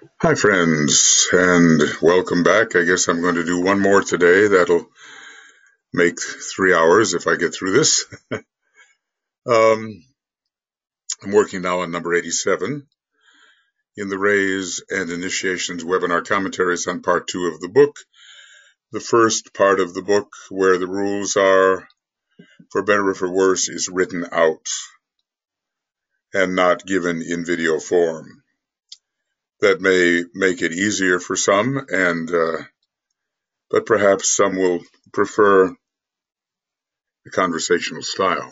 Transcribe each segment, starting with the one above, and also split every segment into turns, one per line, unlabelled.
Hi, friends, and welcome back. I guess I'm going to do one more today. That'll make 3 hours if I get through this. Um, I'm working now on number 87 in the Rays and Initiations webinar commentaries on part two of the book. The first part of the book, where the rules are, for better or for worse, is written out and not given in video form. That may make it easier for some, but perhaps some will prefer the conversational style.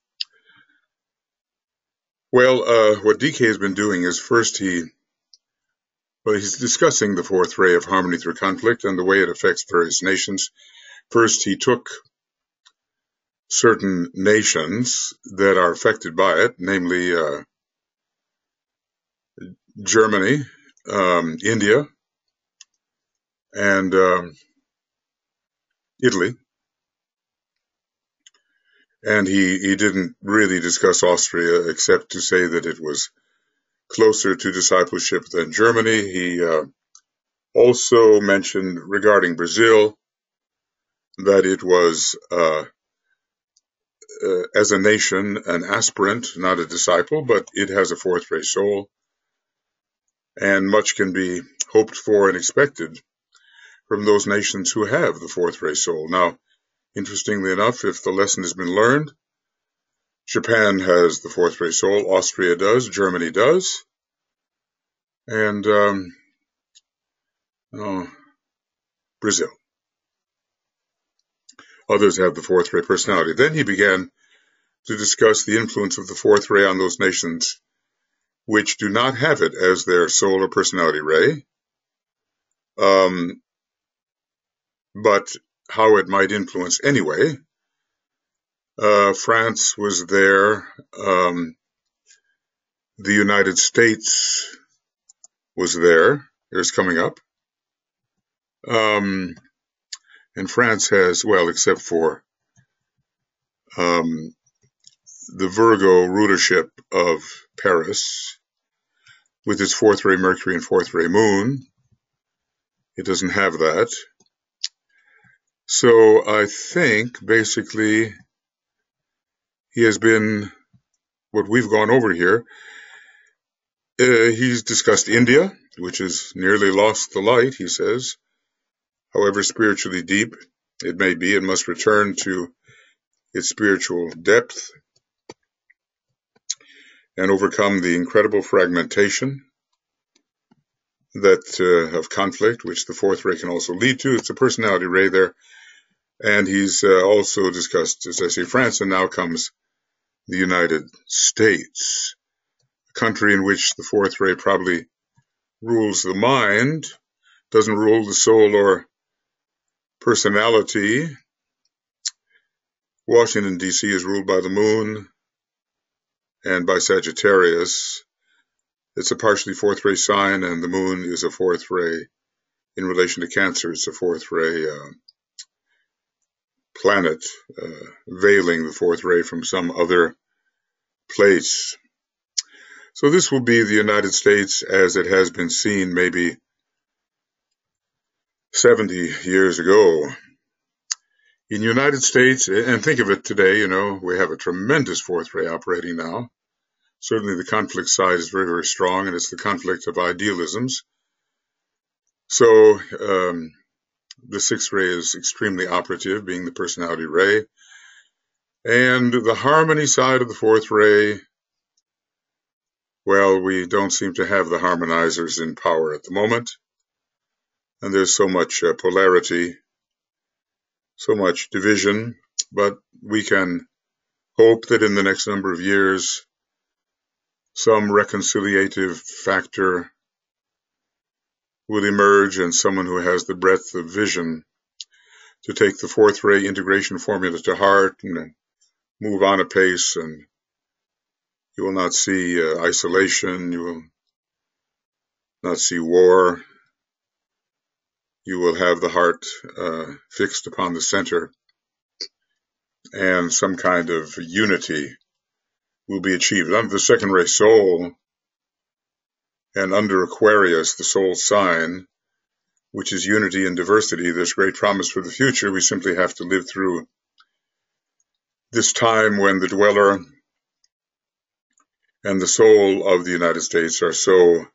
Well, what DK has been doing is first he's discussing the fourth ray of harmony through conflict and the way it affects various nations. First, he took certain nations that are affected by it, namely Germany, India, and Italy. And he didn't really discuss Austria except to say that it was closer to discipleship than Germany. He also mentioned regarding Brazil that it was, as a nation, an aspirant, not a disciple, but it has a fourth ray soul, and much can be hoped for and expected from those nations who have the fourth ray soul. Now, interestingly enough, if the lesson has been learned, Japan has the fourth ray soul, Austria does, Germany does, and Brazil. Others have the fourth ray personality. Then he began to discuss the influence of the fourth ray on those nations which do not have it as their soul or personality ray, but how it might influence anyway. France was there. The United States was there. It's coming up. And France has, well, except for the Virgo rulership of Paris, with its fourth ray Mercury and fourth ray Moon, it doesn't have that. So I think basically he has been, what we've gone over here, he's discussed India, which has nearly lost the light, he says. However spiritually deep it may be, it must return to its spiritual depth and overcome the incredible fragmentation that of conflict, which the fourth ray can also lead to. It's a personality ray there. And he's also discussed, as I say, France, and now comes the United States, a country in which the fourth ray probably rules the mind, doesn't rule the soul or personality. Washington, D.C. is ruled by the moon and by Sagittarius. It's a partially fourth ray sign, and the moon is a fourth ray in relation to Cancer. It's a fourth ray planet, veiling the fourth ray from some other place. So this will be the United States as it has been seen maybe 70 years ago. In the United States, and think of it today, we have a tremendous fourth ray operating now. Certainly the conflict side is very, very strong, and it's the conflict of idealisms. So the sixth ray is extremely operative, being the personality ray. And the harmony side of the fourth ray, well, we don't seem to have the harmonizers in power at the moment. And there's so much polarity, so much division, but we can hope that in the next number of years, some reconciliative factor will emerge, and someone who has the breadth of vision to take the fourth ray integration formula to heart and move on apace, and you will not see isolation, you will not see war, you will have the heart fixed upon the center, and some kind of unity will be achieved. I'm the second ray soul, And under Aquarius, the soul sign, which is unity and diversity, there's great promise for the future. We simply have to live through this time when the dweller and the soul of the United States are so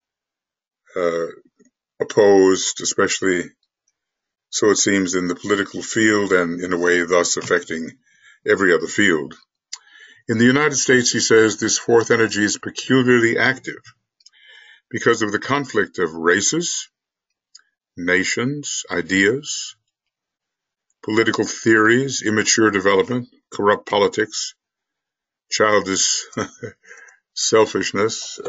opposed, especially so it seems in the political field, and in a way thus affecting every other field. In the United States, he says, this fourth energy is peculiarly active because of the conflict of races, nations, ideas, political theories, immature development, corrupt politics, childish selfishness,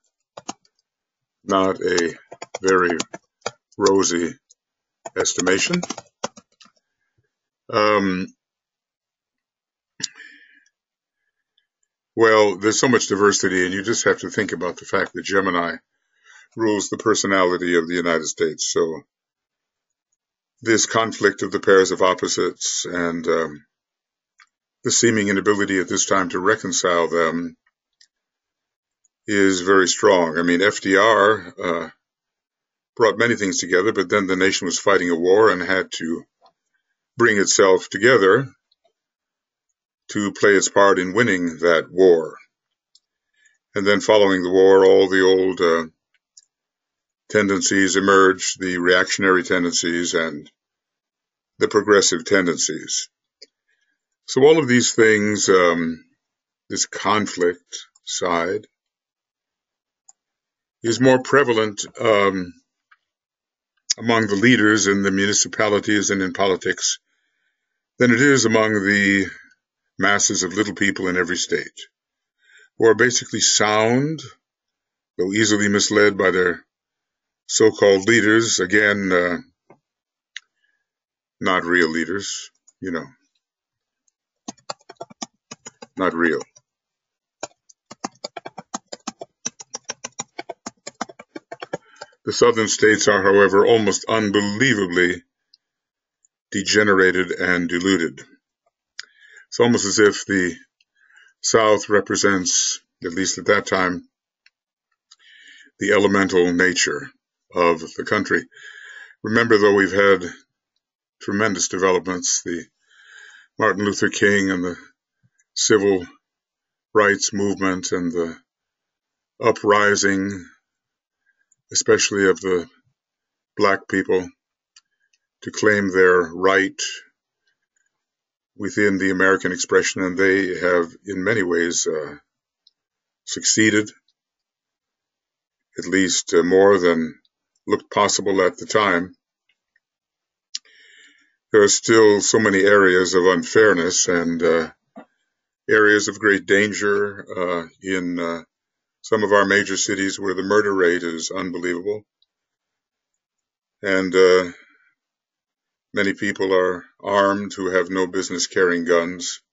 not a very rosy estimation. Well, there's so much diversity, and you just have to think about the fact that Gemini rules the personality of the United States. So this conflict of the pairs of opposites and the seeming inability at this time to reconcile them is very strong. I mean, FDR brought many things together, but then the nation was fighting a war and had to bring itself together to play its part in winning that war. And then following the war, all the old tendencies emerged, the reactionary tendencies and the progressive tendencies. So all of these things, this conflict side, is more prevalent among the leaders in the municipalities and in politics than it is among the masses of little people in every state, who are basically sound, though easily misled by their so-called leaders. Again, not real leaders, not real. The southern states are, however, almost unbelievably degenerated and deluded. It's almost as if the South represents, at least at that time, the elemental nature of the country. Remember, though, we've had tremendous developments, the Martin Luther King and the civil rights movement and the uprising, especially of the black people, to claim their right within the American expression, and they have in many ways succeeded, at least more than looked possible at the time. There are still so many areas of unfairness and areas of great danger in some of our major cities where the murder rate is unbelievable. And many people are armed who have no business carrying guns.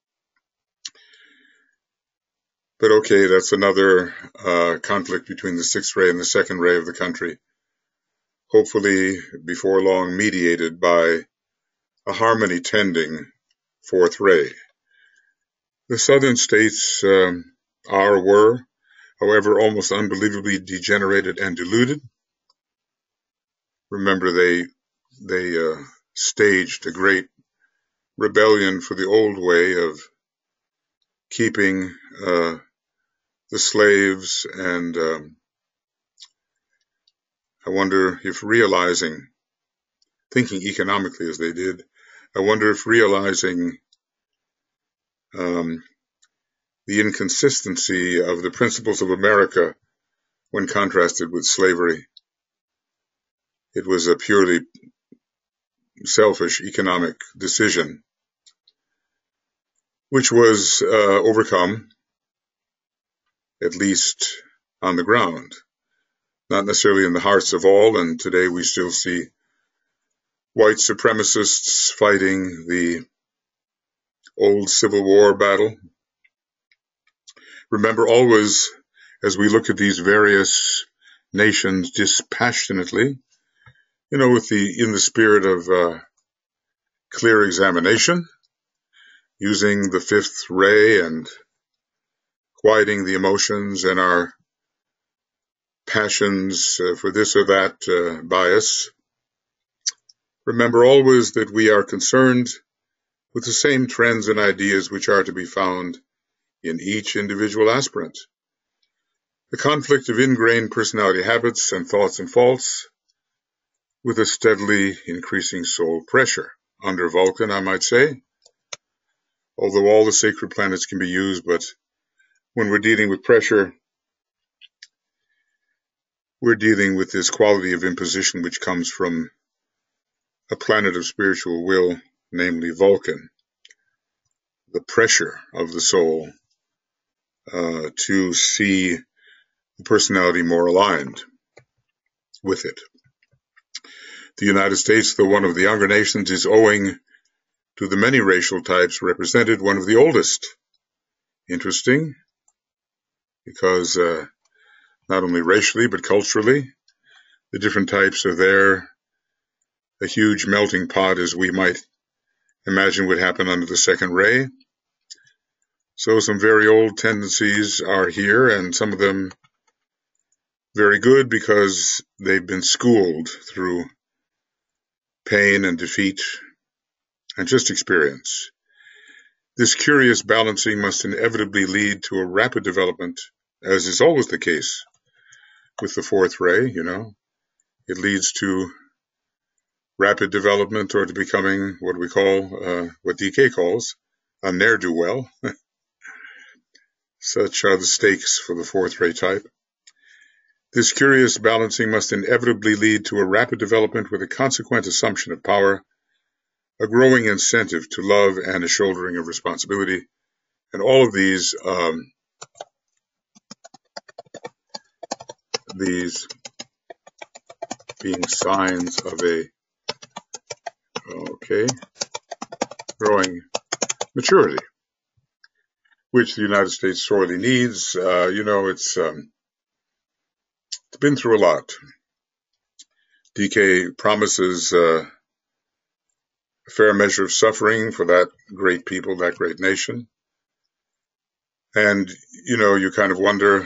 But okay, that's another conflict between the sixth ray and the second ray of the country, hopefully before long mediated by a harmony-tending fourth ray. The southern states were, however, almost unbelievably degenerated and deluded. Remember, they staged a great rebellion for the old way of keeping the slaves, and I wonder if thinking economically as they did, I wonder if realizing the inconsistency of the principles of America when contrasted with slavery. It was a purely selfish economic decision, which was overcome, at least on the ground, not necessarily in the hearts of all. And today we still see white supremacists fighting the old Civil War battle. Remember always, as we look at these various nations dispassionately, in the spirit of clear examination, using the fifth ray and quieting the emotions and our passions for this or that bias, remember always that we are concerned with the same trends and ideas which are to be found in each individual aspirant. The conflict of ingrained personality habits and thoughts and faults with a steadily increasing soul pressure. Under Vulcan, I might say, although all the sacred planets can be used, but when we're dealing with pressure, we're dealing with this quality of imposition which comes from a planet of spiritual will, namely Vulcan, the pressure of the soul to see the personality more aligned with it. The United States, though one of the younger nations, is, owing to the many racial types represented, one of the oldest. Interesting, because not only racially but culturally, the different types are there. A huge melting pot, as we might imagine would happen under the second ray. So some very old tendencies are here, and some of them very good because they've been schooled through pain and defeat and just experience. This curious balancing must inevitably lead to a rapid development, as is always the case with the fourth ray, It leads to rapid development or to becoming what we call, what DK calls, a ne'er-do-well. Such are the stakes for the fourth ray type. This curious balancing must inevitably lead to a rapid development with a consequent assumption of power, a growing incentive to love, and a shouldering of responsibility. And all of these being signs of a growing maturity, which the United States sorely needs. It's been through a lot. DK promises a fair measure of suffering for that great people, that great nation. And, you kind of wonder,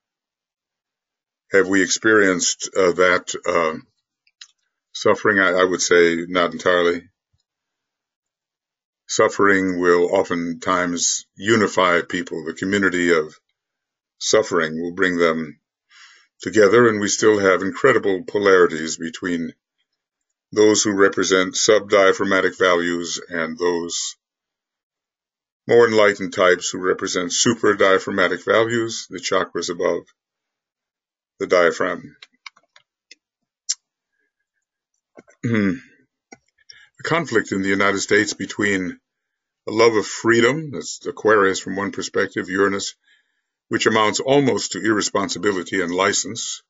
have we experienced that suffering? I would say not entirely. Suffering will oftentimes unify people. The community of suffering will bring them together, and we still have incredible polarities between those who represent sub-diaphragmatic values and those more enlightened types who represent super-diaphragmatic values, the chakras above the diaphragm. The conflict in the United States between a love of freedom, that's Aquarius from one perspective, Uranus, which amounts almost to irresponsibility and license.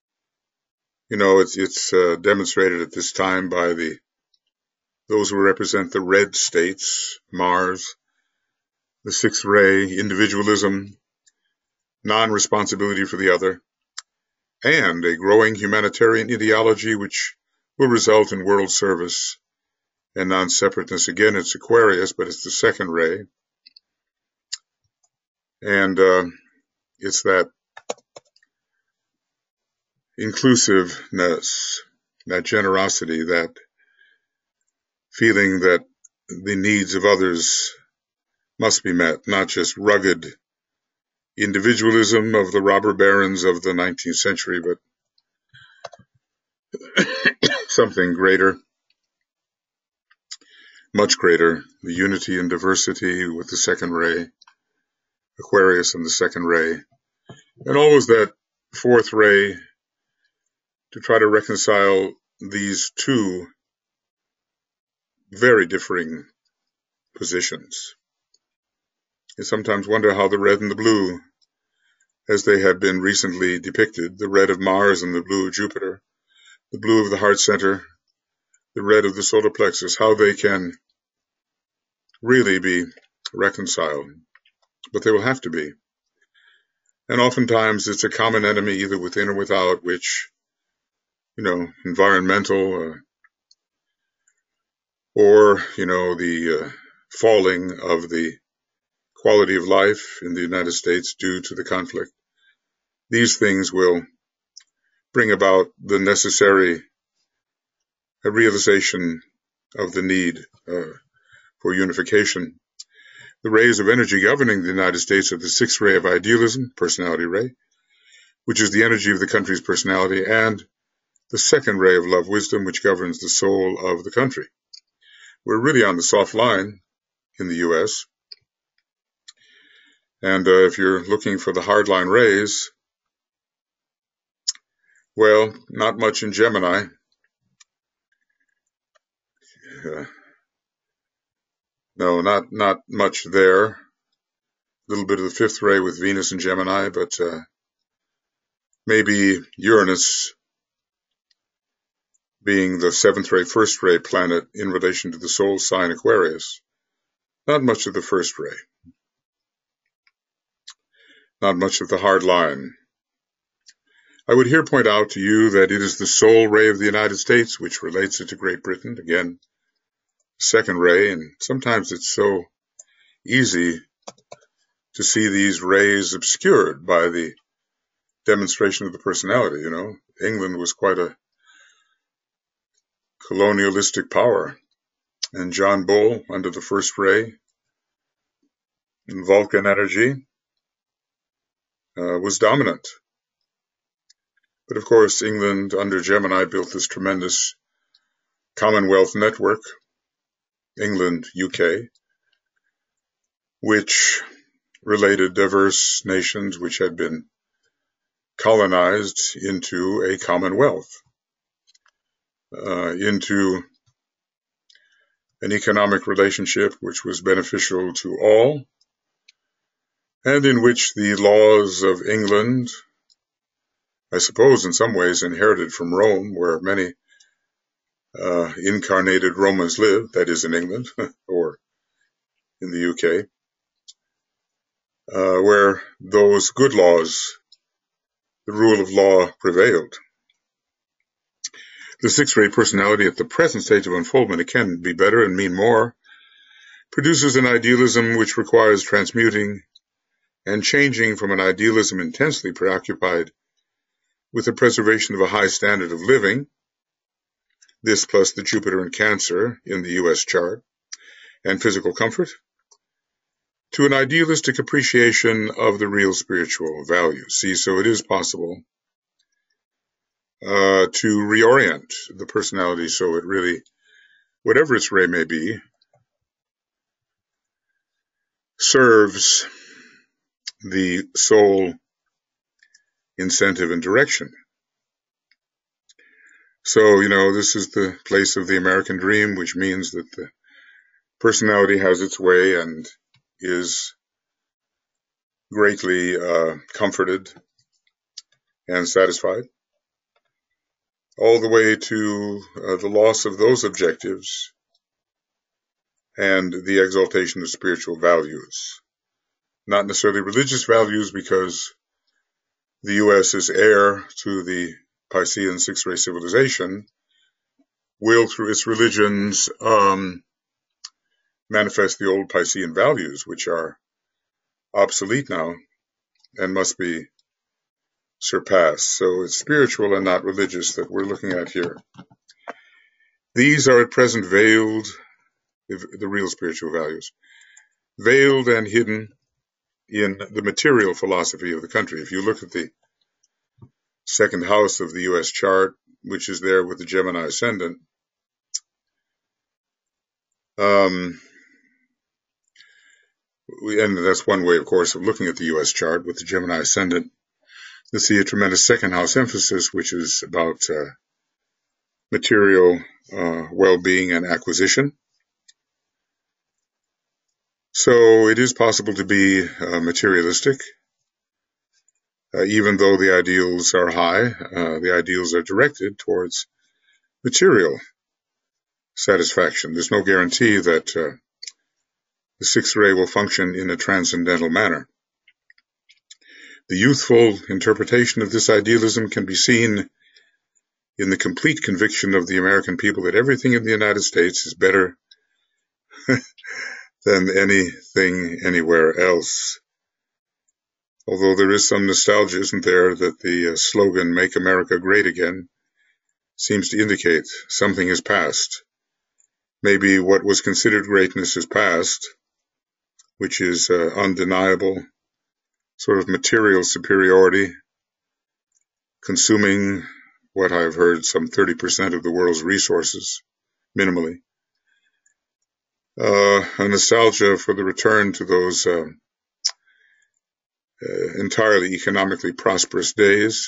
It's demonstrated at this time by those who represent the red states, Mars, the sixth ray, individualism, non-responsibility for the other, and a growing humanitarian ideology which will result in world service and non-separateness. Again, it's Aquarius, but it's the second ray. And it's that inclusiveness, that generosity, that feeling that the needs of others must be met, not just rugged individualism of the robber barons of the 19th century, but something greater, much greater, the unity and diversity with the second ray, Aquarius and the second ray, and always that fourth ray to try to reconcile these two very differing positions. You sometimes wonder how the red and the blue, as they have been recently depicted, the red of Mars and the blue of Jupiter, the blue of the heart center, the red of the solar plexus, how they can really be reconciled. But they will have to be. And oftentimes it's a common enemy, either within or without, which, environmental, or, the falling of the quality of life in the United States due to the conflict. These things will bring about the necessary realization of the need for unification. The rays of energy governing the United States are the sixth ray of idealism, personality ray, which is the energy of the country's personality, and the second ray of love wisdom, which governs the soul of the country. We're really on the soft line in the U.S., and if you're looking for the hardline rays, well, not much in Gemini. No, not much there. A little bit of the fifth ray with Venus and Gemini, but maybe Uranus being the seventh ray, first ray planet in relation to the soul sign Aquarius. Not much of the first ray. Not much of the hard line. I would here point out to you that it is the soul ray of the United States which relates it to Great Britain. Again, second ray, and sometimes it's so easy to see these rays obscured by the demonstration of the personality. You know, England was quite a colonialistic power, and John Bull, under the first ray, in Vulcan energy, was dominant. But of course, England under Gemini built this tremendous Commonwealth network, England, UK, which related diverse nations which had been colonized into a commonwealth, into an economic relationship which was beneficial to all, and in which the laws of England, I suppose in some ways inherited from Rome, where many incarnated Romans lived, that is in England, or in the UK, where those good laws, the rule of law prevailed. The sixth ray personality at the present stage of unfoldment, it can be better and mean more, produces an idealism which requires transmuting and changing from an idealism intensely preoccupied with the preservation of a high standard of living, this plus the Jupiter in Cancer in the U.S. chart, and physical comfort, to an idealistic appreciation of the real spiritual values. See, so it is possible to reorient the personality so it really, whatever its ray may be, serves the soul incentive and direction. So, you know, this is the place of the American dream, which means that the personality has its way and is greatly comforted and satisfied, all the way to the loss of those objectives and the exaltation of spiritual values. Not necessarily religious values, because the U.S. is heir to the Piscean sixth ray civilization, will through its religions manifest the old Piscean values, which are obsolete now and must be surpassed. So it's spiritual and not religious that we're looking at here. These are at present veiled, the real spiritual values, veiled and hidden in the material philosophy of the country. If you look at the second house of the U.S. chart, which is there with the Gemini ascendant, and that's one way, of course, of looking at the U.S. chart with the Gemini ascendant. You see a tremendous second house emphasis, which is about material well-being and acquisition. So it is possible to be materialistic, even though the ideals are high. The ideals are directed towards material satisfaction. There's no guarantee that the sixth ray will function in a transcendental manner. The youthful interpretation of this idealism can be seen in the complete conviction of the American people that everything in the United States is better than anything anywhere else. Although there is some nostalgia, isn't there, that the slogan, Make America Great Again, seems to indicate something has passed. Maybe what was considered greatness is past, which is undeniable sort of material superiority, consuming what I've heard, some 30% of the world's resources, minimally. A nostalgia for the return to those entirely economically prosperous days.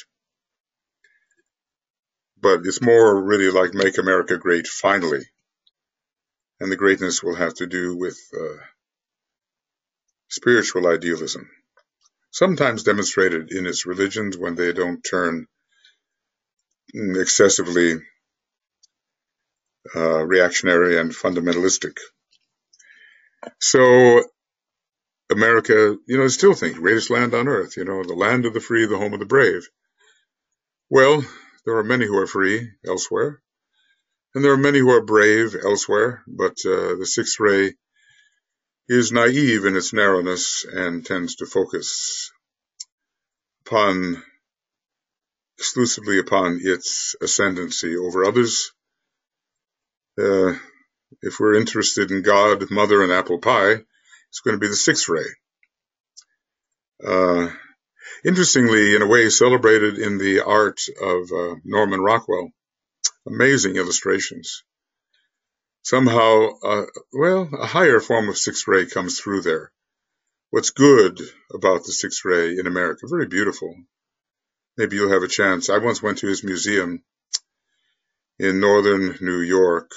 But it's more really like Make America Great Finally. And the greatness will have to do with spiritual idealism, sometimes demonstrated in its religions when they don't turn excessively reactionary and fundamentalistic. So America, I still think greatest land on earth, the land of the free, the home of the brave. Well, there are many who are free elsewhere, and there are many who are brave elsewhere, but the sixth ray is naive in its narrowness and tends to focus exclusively upon its ascendancy over others. If we're interested in God, Mother, and apple pie, it's going to be the sixth ray. Interestingly, in a way, celebrated in the art of Norman Rockwell. Amazing illustrations. Somehow, a higher form of sixth ray comes through there. What's good about the sixth ray in America? Very beautiful. Maybe you'll have a chance. I once went to his museum in northern New York.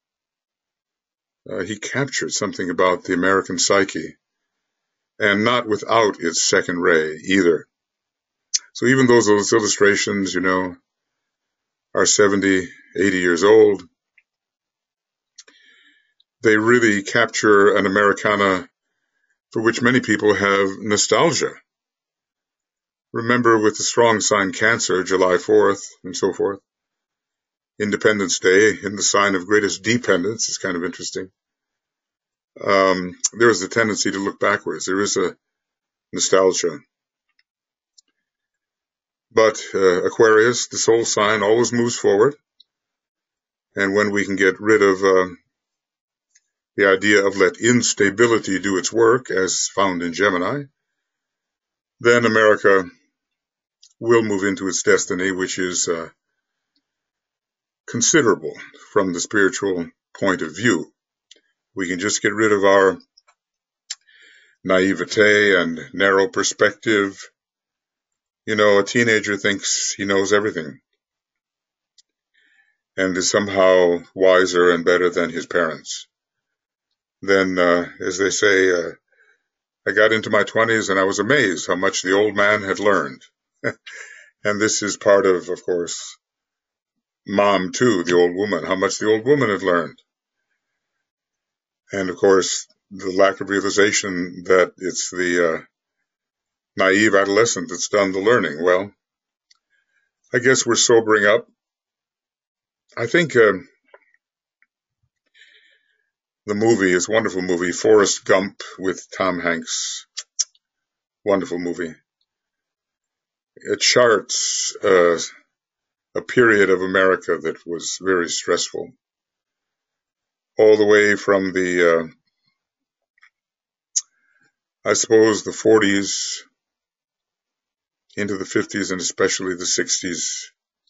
He captured something about the American psyche, and not without its second ray either. So even those illustrations, are 70, 80 years old, they really capture an Americana for which many people have nostalgia. Remember with the strong sign Cancer, July 4th, and so forth. Independence Day in the sign of greatest dependence is kind of interesting. There is a tendency to look backwards. There is a nostalgia. But Aquarius, the soul sign, always moves forward. And when we can get rid of the idea of let instability do its work, as found in Gemini, then America will move into its destiny, which is considerable from the spiritual point of view. We can just get rid of our naivete and narrow perspective. A teenager thinks he knows everything and is somehow wiser and better than his parents. Then, as they say, I got into my 20s and I was amazed how much the old man had learned. And this is part of course, Mom too, the old woman, how much the old woman had learned. And of course, the lack of realization that it's the naive adolescent that's done the learning. Well, I guess we're sobering up. I think the movie is a wonderful movie, Forrest Gump with Tom Hanks. Wonderful movie. It charts a period of America that was very stressful. All the way from the, I suppose, the 40s into the 50s and especially the 60s,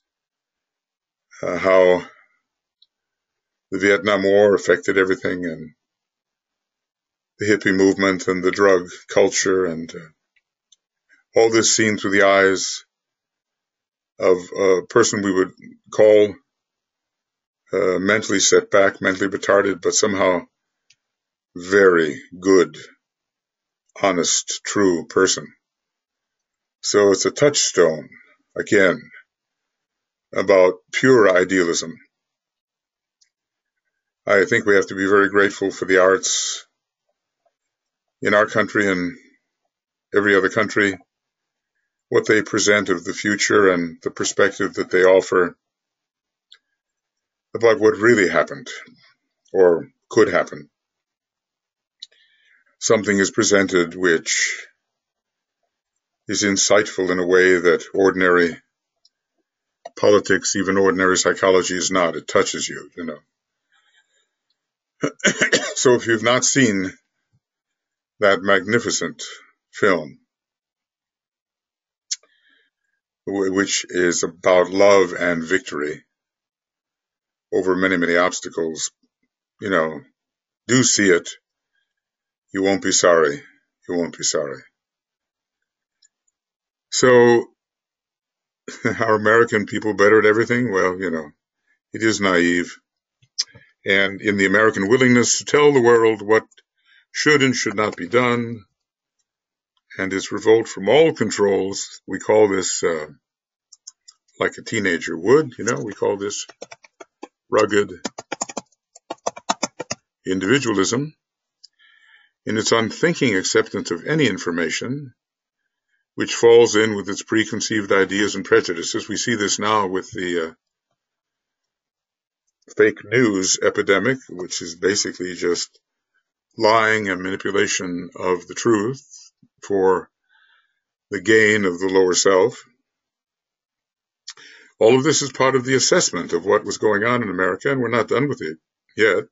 how the Vietnam War affected everything, and the hippie movement and the drug culture, and all this seen through the eyes of a person we would call mentally set back, mentally retarded, but somehow very good, honest, true person. So it's a touchstone, again, about pure idealism. I think we have to be very grateful for the arts in our country and every other country, what they present of the future and the perspective that they offer about what really happened or could happen. Something is presented which is insightful in a way that ordinary politics, even ordinary psychology is not. It touches you, you know. So if you've not seen that magnificent film, which is about love and victory over many, many obstacles, you know, do see it. You won't be sorry. You won't be sorry. So, are American people better at everything? Well, you know, it is naive. And in the American willingness to tell the world what should and should not be done, and its revolt from all controls, we call this, like a teenager would, you know, we call this rugged individualism. In its unthinking acceptance of any information, which falls in with its preconceived ideas and prejudices. We see this now with the fake news epidemic, which is basically just lying and manipulation of the truth for the gain of the lower self. All of this is part of the assessment of what was going on in America, and we're not done with it yet.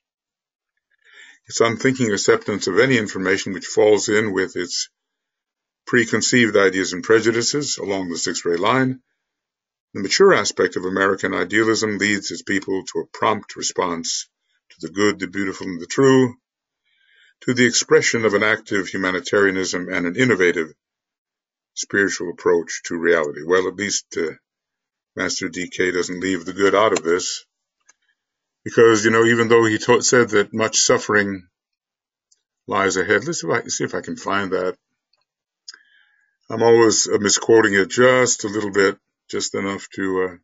Its unthinking acceptance of any information which falls in with its preconceived ideas and prejudices along the six-ray line. The mature aspect of American idealism leads its people to a prompt response to the good, the beautiful, and the true, to the expression of an active humanitarianism and an innovative spiritual approach to reality. Well, at least Master DK doesn't leave the good out of this, because, you know, even though he said that much suffering lies ahead, let's see if I can find that. I'm always misquoting it just a little bit, just enough to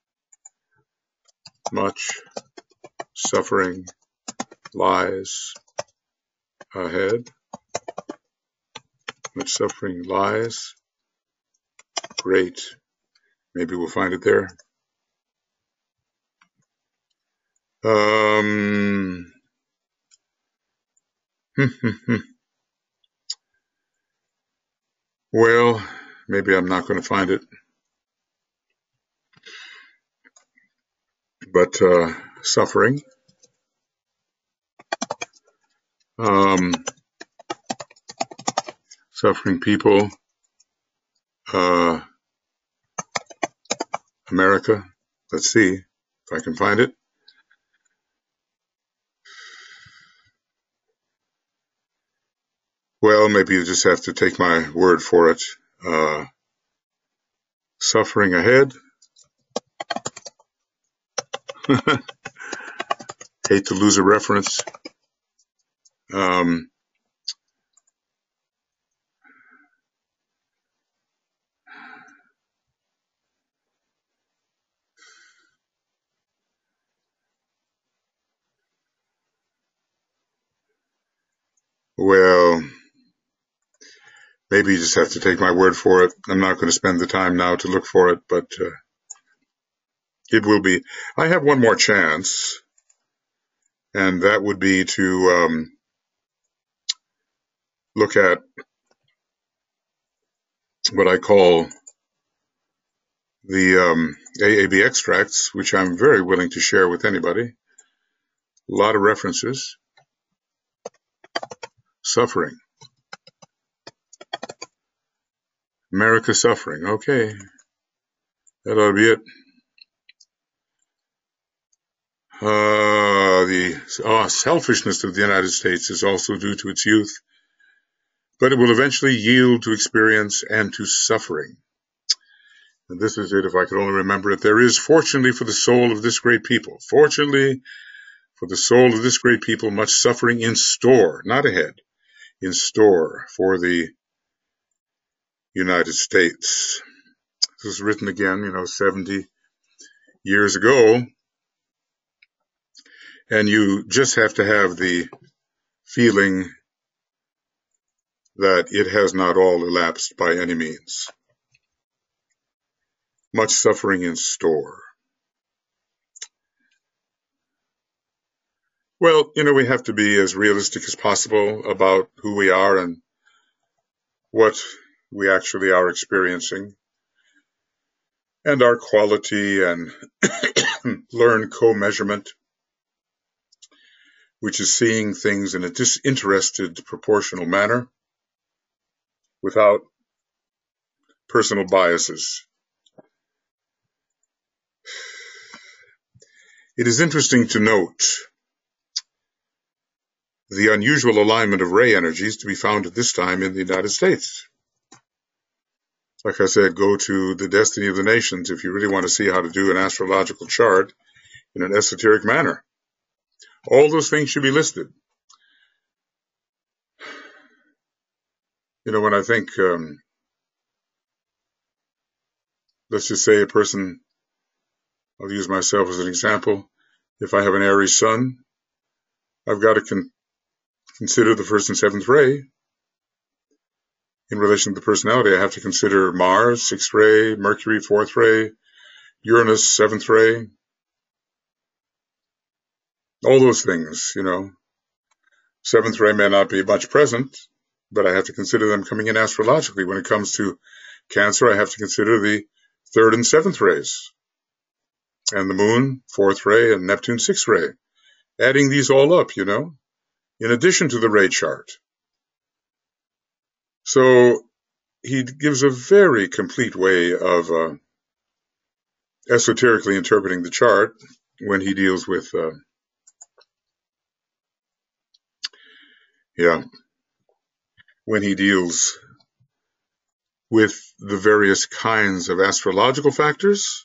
much suffering lies ahead. Much suffering lies. Great. Maybe we'll find it there. Well, maybe I'm not going to find it. But suffering. Suffering people. America. Let's see if I can find it. Well, maybe you just have to take my word for it. Suffering ahead. Hate to lose a reference. Well, maybe you just have to take my word for it. I'm not going to spend the time now to look for it, but it will be. I have one more chance, and that would be to look at what I call the AAB extracts, which I'm very willing to share with anybody. A lot of references. Suffering. America suffering. Okay. That ought to be it. The selfishness of the United States is also due to its youth, but it will eventually yield to experience and to suffering. And this is it, if I could only remember it. There is, fortunately for the soul of this great people, fortunately for the soul of this great people, much suffering in store, not ahead, in store for the United States. This was written again, 70 years ago. And you just have to have the feeling that it has not all elapsed by any means. Much suffering in store. Well, we have to be as realistic as possible about who we are and what we actually are experiencing, and our quality and learned co-measurement, which is seeing things in a disinterested, proportional manner without personal biases. It is interesting to note the unusual alignment of ray energies to be found at this time in the United States. Like I said, go to the Destiny of the Nations if you really want to see how to do an astrological chart in an esoteric manner. All those things should be listed. You know, when I think, let's just say a person, I'll use myself as an example. If I have an Aries sun, I've got to consider the first and seventh ray. In relation to the personality, I have to consider Mars, sixth ray, Mercury, fourth ray, Uranus, seventh ray. All those things, you know. Seventh ray may not be much present, but I have to consider them coming in astrologically. When it comes to Cancer, I have to consider the third and seventh rays, and the moon, fourth ray, and Neptune, sixth ray. Adding these all up, you know, in addition to the ray chart. So he gives a very complete way of esoterically interpreting the chart when he deals with when he deals with the various kinds of astrological factors,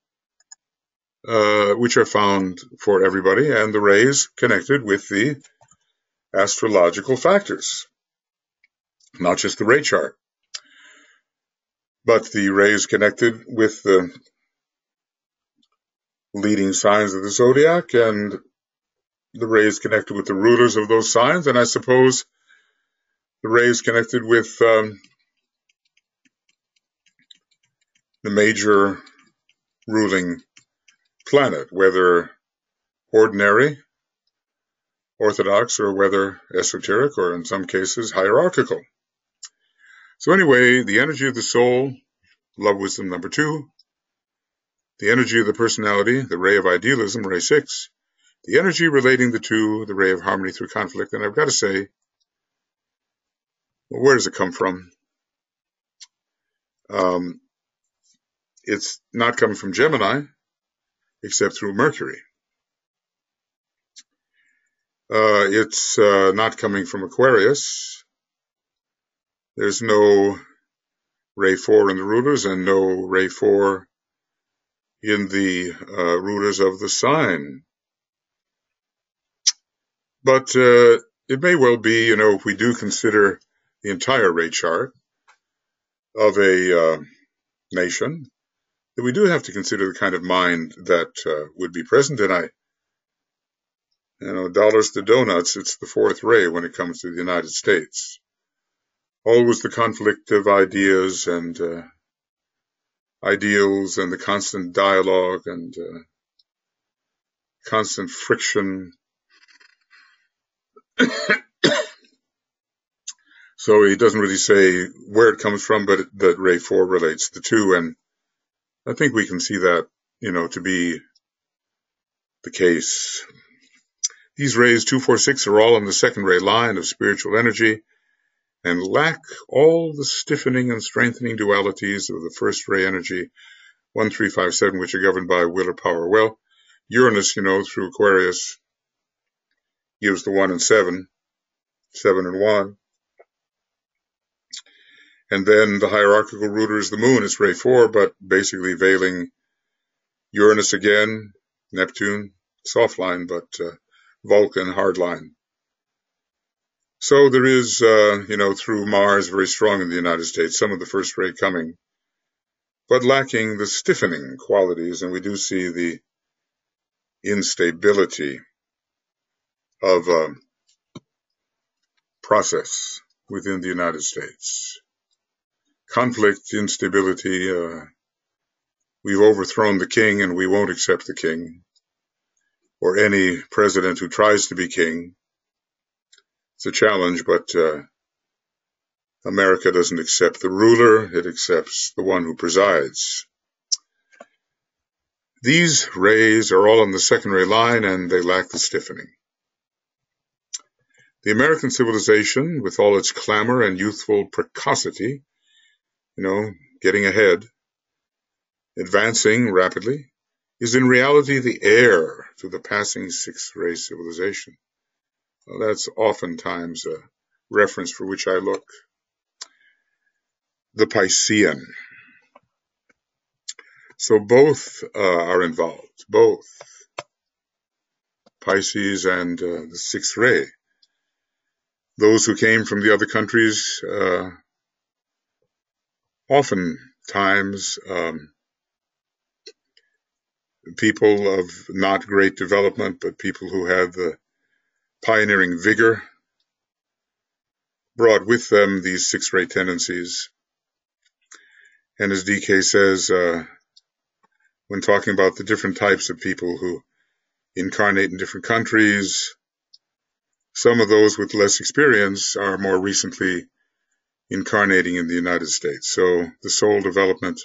which are found for everybody, and the rays connected with the astrological factors, not just the ray chart, but the rays connected with the leading signs of the zodiac and the rays connected with the rulers of those signs, and I suppose the rays connected with the major ruling planet, whether ordinary, orthodox, or whether esoteric, or in some cases hierarchical. So anyway, the energy of the soul, love wisdom number 2, the energy of the personality, the ray of idealism, ray 6, the energy relating the two, the ray of harmony through conflict. And I've got to say, well, where does it come from? It's not coming from Gemini, except through Mercury. It's not coming from Aquarius. There's no ray 4 in the rulers and no ray 4 in the rulers of the sign. But it may well be, you know, if we do consider the entire ray chart of a nation, that we do have to consider the kind of mind that would be present. And dollars to donuts, it's the fourth ray when it comes to the United States. Always the conflict of ideas and ideals and the constant dialogue and constant friction. So he doesn't really say where it comes from, but that ray 4 relates to 2. And I think we can see that, you know, to be the case. These rays 2, 4, 6 are all on the second ray line of spiritual energy and lack all the stiffening and strengthening dualities of the first ray energy 1, 3, 5, 7, which are governed by will or power. Well, Uranus, you know, through Aquarius gives the 1 and 7, 7 and 1. And then the hierarchical ruler is the moon. It's ray 4, but basically veiling Uranus again, Neptune, soft line, but Vulcan, hard line. So there is, through Mars, very strong in the United States, some of the first ray coming, but lacking the stiffening qualities. And we do see the instability of process within the United States. Conflict, instability, we've overthrown the king and we won't accept the king or any president who tries to be king. It's a challenge, but America doesn't accept the ruler, it accepts the one who presides. These rays are all on the second ray line, and they lack the stiffening. The American civilization, with all its clamor and youthful precocity, getting ahead, advancing rapidly, is in reality the heir to the passing sixth ray civilization. Well, that's oftentimes a reference for which I look. The Piscean. So both are involved, both Pisces and the sixth ray. Those who came from the other countries, oftentimes people of not great development, but people who had the pioneering vigor, brought with them these sixth ray tendencies. And as DK says, when talking about the different types of people who incarnate in different countries, some of those with less experience are more recently incarnating in the United States. So the soul development,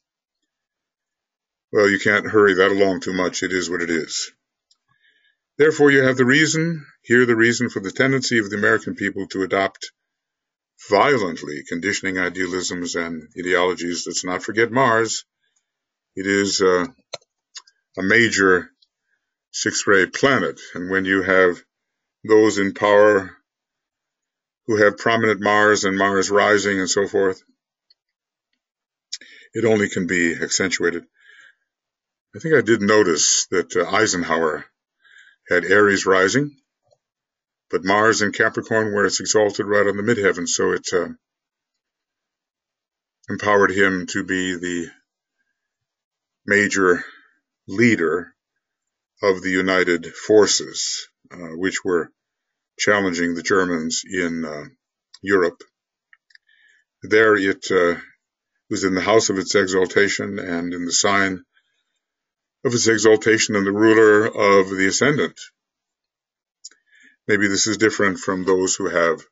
well, you can't hurry that along too much. It is what it is. Therefore, you have the reason for the tendency of the American people to adopt violently conditioning idealisms and ideologies. Let's not forget Mars. It is a major sixth ray planet. And when you have those in power who have prominent Mars and Mars rising and so forth, it only can be accentuated. I think I did notice that Eisenhower had Aries rising, but Mars in Capricorn, where it's exalted right on the midheaven, so it empowered him to be the major leader of the United Forces, which were challenging the Germans in Europe. There it was in the house of its exaltation and in the sign of its exaltation and the ruler of the ascendant. Maybe this is different from those who have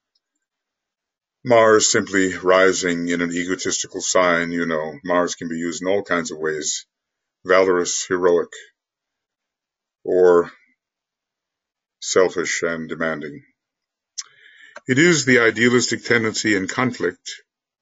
Mars simply rising in an egotistical sign. Mars can be used in all kinds of ways, valorous, heroic, or selfish and demanding. It is the idealistic tendency in conflict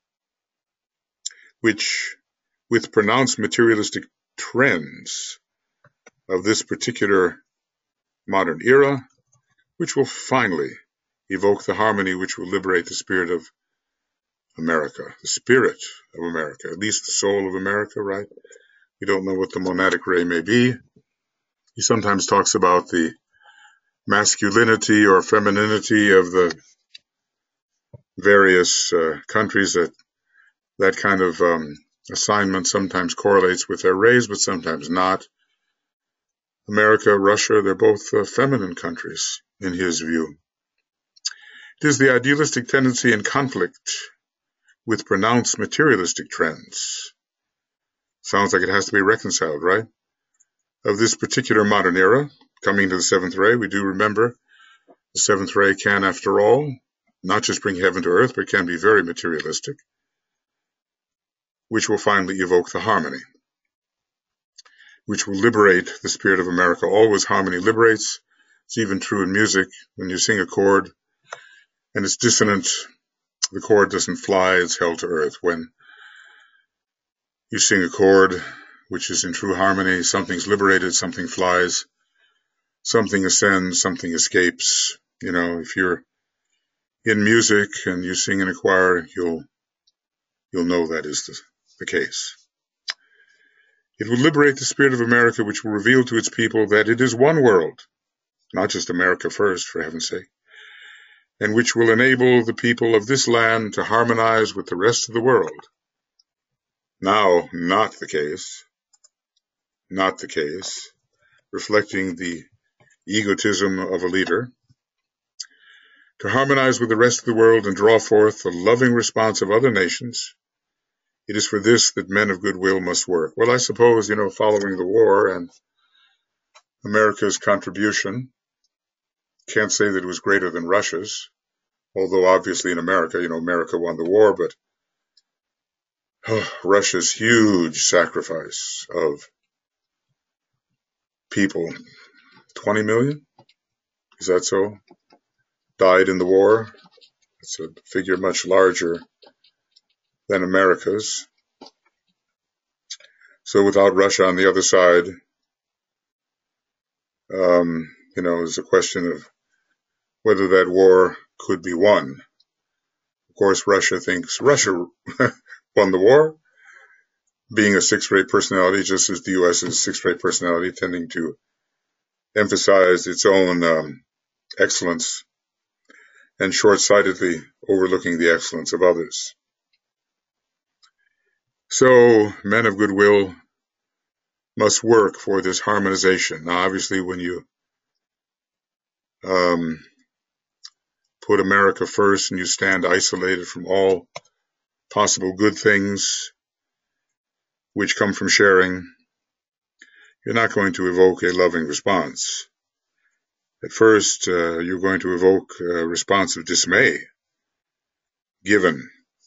which, with pronounced materialistic trends of this particular modern era, which will finally evoke the harmony which will liberate the spirit of America, the spirit of America, at least the soul of America, right? We don't know what the monadic ray may be. He sometimes talks about the masculinity or femininity of the various countries. That kind of assignment sometimes correlates with their rays, but sometimes not. America, Russia, they're both feminine countries in his view. It is the idealistic tendency in conflict with pronounced materialistic trends. Sounds like it has to be reconciled, right? Of this particular modern era, coming to the seventh ray, we do remember the seventh ray can, after all, not just bring heaven to earth, but can be very materialistic, which will finally evoke the harmony, which will liberate the spirit of America. Always harmony liberates. It's even true in music. When you sing a chord and it's dissonant, the chord doesn't fly, it's held to earth. When you sing a chord which is in true harmony, something's liberated, something flies, something ascends, something escapes. If you're in music and you sing in a choir, you'll know that is the case. It will liberate the spirit of America, which will reveal to its people that it is one world, not just America first, for heaven's sake, and which will enable the people of this land to harmonize with the rest of the world. Now, not the case, reflecting the egotism of a leader, to harmonize with the rest of the world and draw forth the loving response of other nations. It is for this that men of goodwill must work. Well, I suppose, following the war and America's contribution, can't say that it was greater than Russia's, although obviously in America, America won the war, but Russia's huge sacrifice of people, 20 million, is that so? Died in the war. It's a figure much larger than America's. So without Russia on the other side, it's a question of whether that war could be won. Of course, Russia thinks Russia won the war, being a sixth-rate personality, just as the U.S. is a sixth-rate personality, tending to emphasize its own excellence and short-sightedly overlooking the excellence of others. So, men of goodwill must work for this harmonization. Now, obviously, when you put America first and you stand isolated from all possible good things which come from sharing, you're not going to evoke a loving response. At first, you're going to evoke a response of dismay, given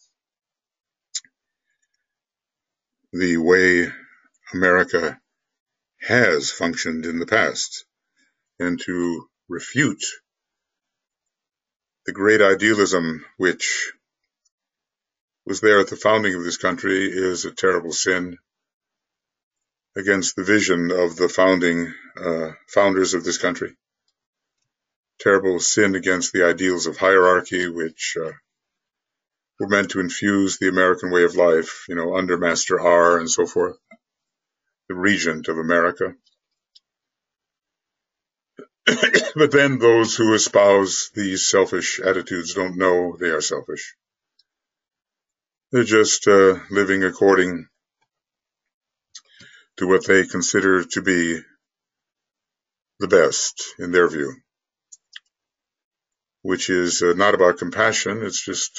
the way America has functioned in the past, and to refute the great idealism which was there at the founding of this country is a terrible sin against the vision of the founders of this country. Terrible sin against the ideals of hierarchy, which were meant to infuse the American way of life, under Master R and so forth, the regent of America. But then those who espouse these selfish attitudes don't know they are selfish. They're just living according to what they consider to be the best in their view, which is not about compassion. It's just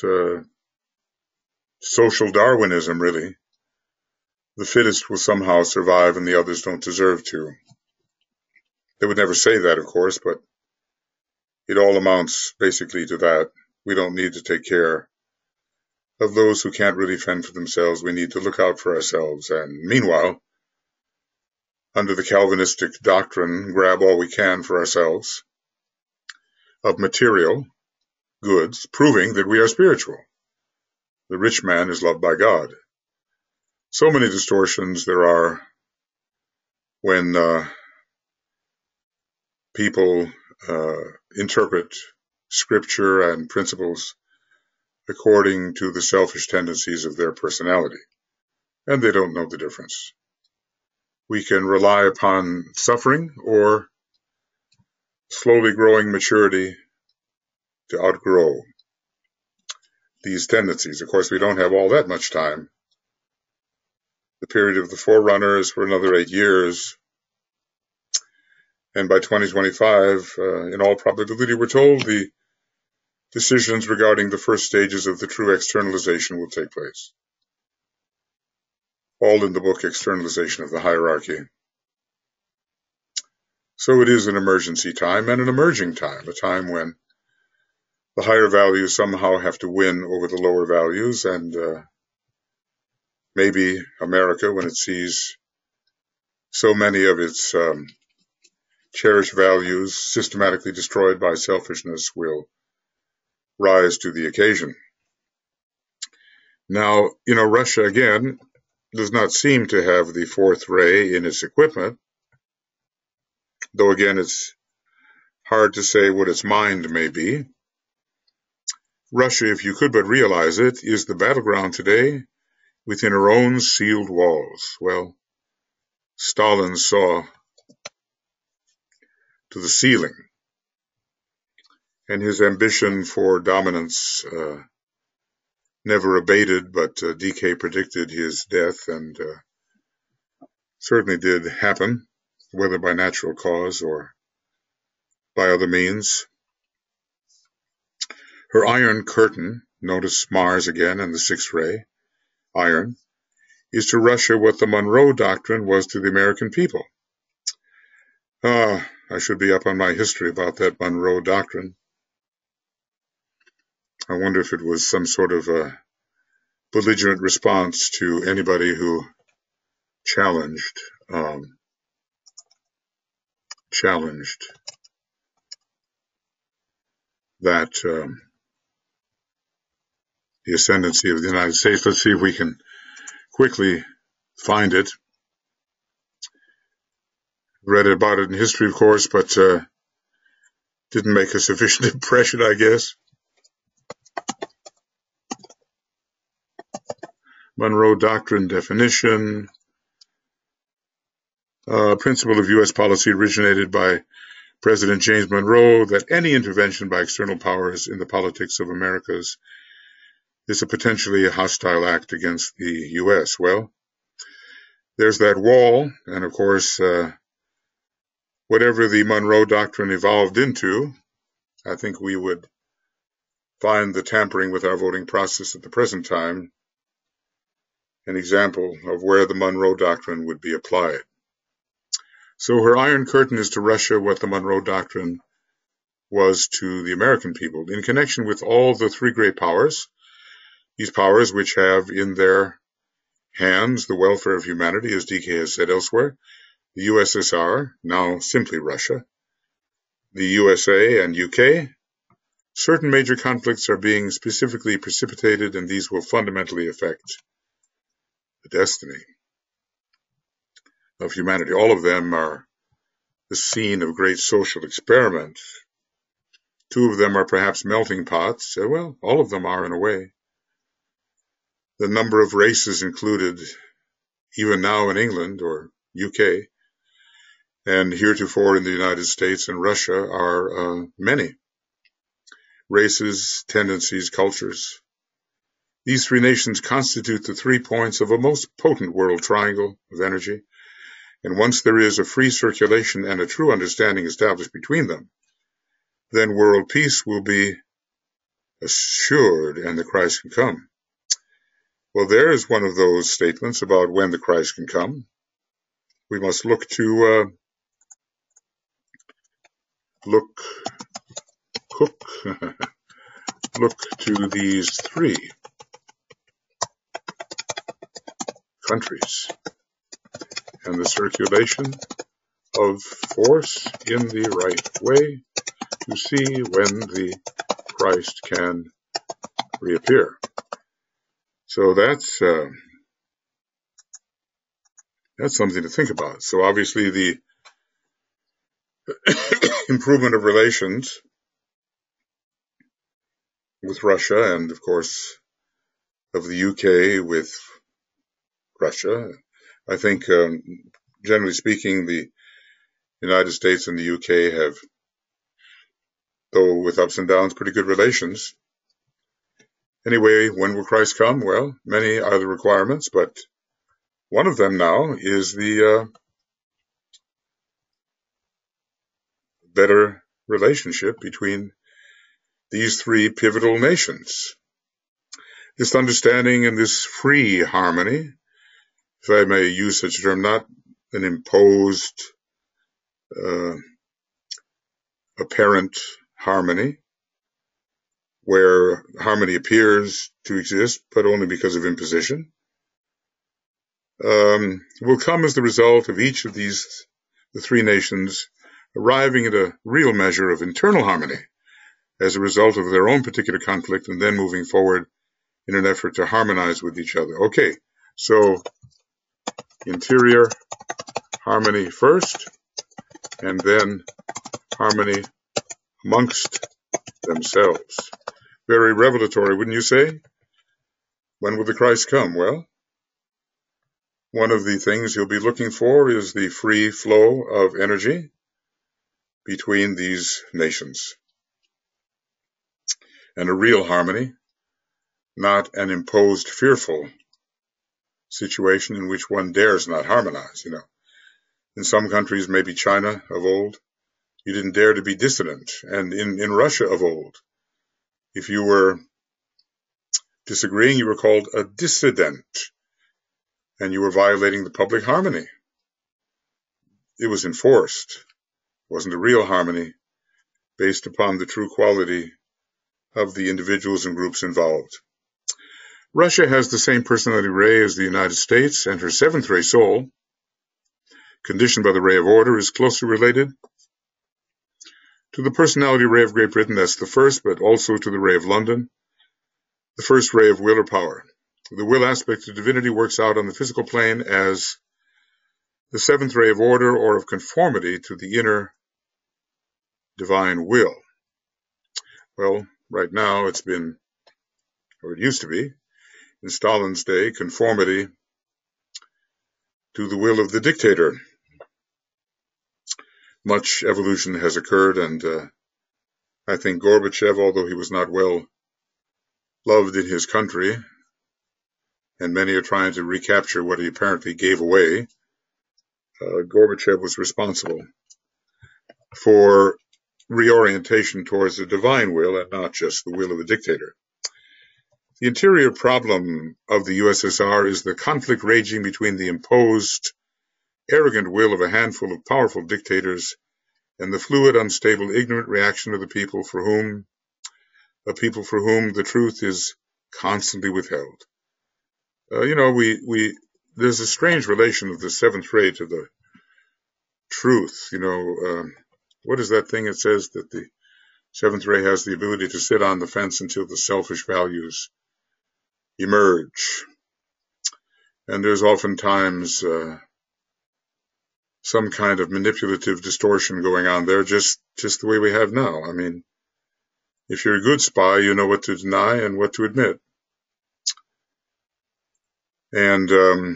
social Darwinism, really. The fittest will somehow survive and the others don't deserve to. They would never say that, of course, but it all amounts basically to that. We don't need to take care of those who can't really fend for themselves. We need to look out for ourselves. And meanwhile, under the Calvinistic doctrine, grab all we can for ourselves of material goods, proving that we are spiritual. The rich man is loved by God. So many distortions there are when people interpret scripture and principles according to the selfish tendencies of their personality, and they don't know the difference. We can rely upon suffering or slowly growing maturity to outgrow these tendencies. Of course, we don't have all that much time. The period of the forerunner is for another 8 years. And by 2025, in all probability, we're told the decisions regarding the first stages of the true externalization will take place. All in the book, Externalization of the Hierarchy. So it is an emergency time and an emerging time, a time when the higher values somehow have to win over the lower values, and maybe America, when it sees so many of its cherished values systematically destroyed by selfishness, will rise to the occasion. Now, Russia, again, does not seem to have the fourth ray in its equipment, though, again, it's hard to say what its mind may be. Russia, if you could but realize it, is the battleground today within her own sealed walls. Well, Stalin saw to the ceiling, and his ambition for dominance never abated, but decay predicted his death, and certainly did happen, whether by natural cause or by other means. Her iron curtain, notice Mars again and the sixth ray, iron, is to Russia what the Monroe Doctrine was to the American people. I should be up on my history about that Monroe Doctrine. I wonder if it was some sort of a belligerent response to anybody who challenged that the ascendancy of the United States. Let's see if we can quickly find it. Read about it in history, of course, but didn't make a sufficient impression, I guess. Monroe Doctrine definition. Principle of U.S. policy originated by President James Monroe that any intervention by external powers in the politics of Americas is a potentially hostile act against the U.S. Well, there's that wall, and of course, whatever the Monroe Doctrine evolved into, I think we would find the tampering with our voting process at the present time an example of where the Monroe Doctrine would be applied. So her Iron Curtain is to Russia what the Monroe Doctrine was to the American people in connection with all the three great powers, these powers which have in their hands the welfare of humanity, as DK has said elsewhere, the USSR, now simply Russia, the USA and UK. Certain major conflicts are being specifically precipitated, and these will fundamentally affect the destiny of humanity. All of them are the scene of great social experiment. Two of them are perhaps melting pots. Well, all of them are in a way. The number of races included, even now in England or UK, and heretofore in the United States and Russia, are many. Races, tendencies, cultures. These three nations constitute the 3 points of a most potent world triangle of energy, and once there is a free circulation and a true understanding established between them, then world peace will be assured and the Christ can come. Well, there is one of those statements about when the Christ can come. We must look to look to these three countries and the circulation of force in the right way to see when the Christ can reappear. So that's something to think about. So obviously the improvement of relations with Russia and, of course, of the UK with Russia. I think, generally speaking, the United States and the UK have, though with ups and downs, pretty good relations. Anyway, when will Christ come? Well, many are the requirements, but one of them now is the better relationship between these three pivotal nations. This understanding and this free harmony, if I may use such a term, not an imposed, apparent harmony, where harmony appears to exist, but only because of imposition, will come as the result of each of the three nations arriving at a real measure of internal harmony as a result of their own particular conflict and then moving forward in an effort to harmonize with each other. Okay, so interior harmony first, and then harmony amongst themselves. Very revelatory, wouldn't you say? When will the Christ come? Well, one of the things you'll be looking for is the free flow of energy between these nations. And a real harmony, not an imposed, fearful situation in which one dares not harmonize, In some countries, maybe China of old, you didn't dare to be dissident. And in Russia of old, if you were disagreeing, you were called a dissident, and you were violating the public harmony. It was enforced. It wasn't a real harmony based upon the true quality of the individuals and groups involved. Russia has the same personality ray as the United States, and her seventh ray soul, conditioned by the ray of order, is closely related to the personality ray of Great Britain. That's the first, but also to the ray of London, the first ray of will or power. The will aspect of divinity works out on the physical plane as the seventh ray of order or of conformity to the inner divine will. Well, right now it's been, or it used to be, in Stalin's day, conformity to the will of the dictator. Much evolution has occurred, and I think Gorbachev, although he was not well loved in his country, and many are trying to recapture what he apparently gave away, Gorbachev was responsible for reorientation towards the divine will and not just the will of a dictator. The interior problem of the USSR is the conflict raging between the imposed, arrogant will of a handful of powerful dictators and the fluid, unstable, ignorant reaction of the people for whom the truth is constantly withheld. There's a strange relation of the seventh ray to the truth. What is that thing that says that the seventh ray has the ability to sit on the fence until the selfish values emerge? And there's oftentimes some kind of manipulative distortion going on there, just the way we have now. I mean, if you're a good spy, you know what to deny and what to admit. And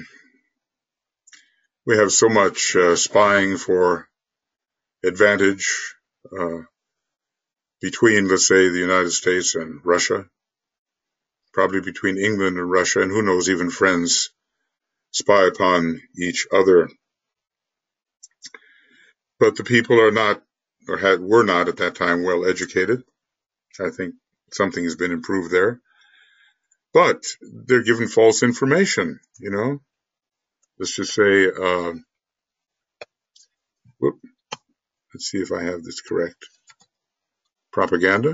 we have so much spying for advantage between, let's say, the United States and Russia, probably between England and Russia, and who knows, even friends spy upon each other. But the people are not, or were not at that time, well educated. I think something has been improved there. But they're given false information, Let's just say, let's see if I have this correct. Propaganda.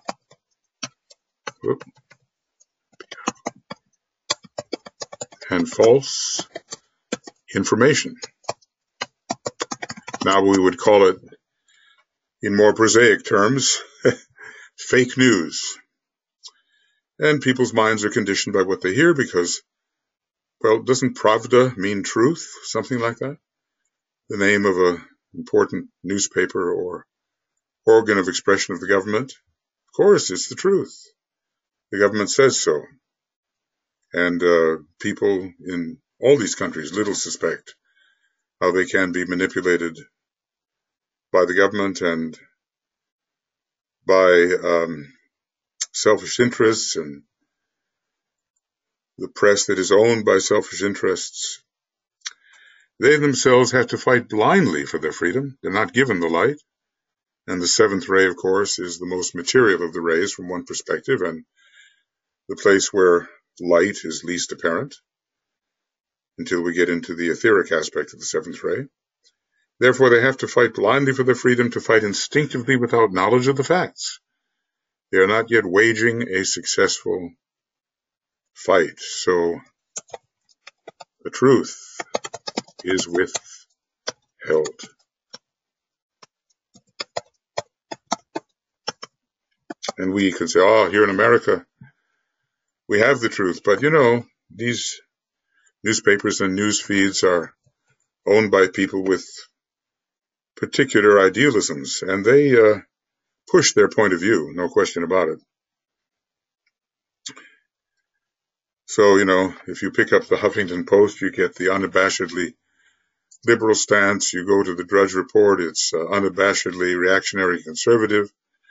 And false information. Now we would call it, in more prosaic terms, fake news. And people's minds are conditioned by what they hear because, well, doesn't Pravda mean truth? Something like that? The name of an important newspaper or organ of expression of the government? Of course, it's the truth. The government says so. And people in all these countries little suspect how they can be manipulated by the government and by selfish interests and the press that is owned by selfish interests. They themselves have to fight blindly for their freedom. They're not given the light. And the seventh ray, of course, is the most material of the rays from one perspective and the place where light is least apparent until we get into the etheric aspect of the seventh ray. Therefore, they have to fight blindly for their freedom, to fight instinctively without knowledge of the facts. They are not yet waging a successful fight. So the truth is withheld. And we could say, here in America, we have the truth. But, these newspapers and news feeds are owned by people with particular idealisms, and they push their point of view, no question about it. So, if you pick up the Huffington Post, you get the unabashedly liberal stance. You go to the Drudge Report, it's unabashedly reactionary conservative.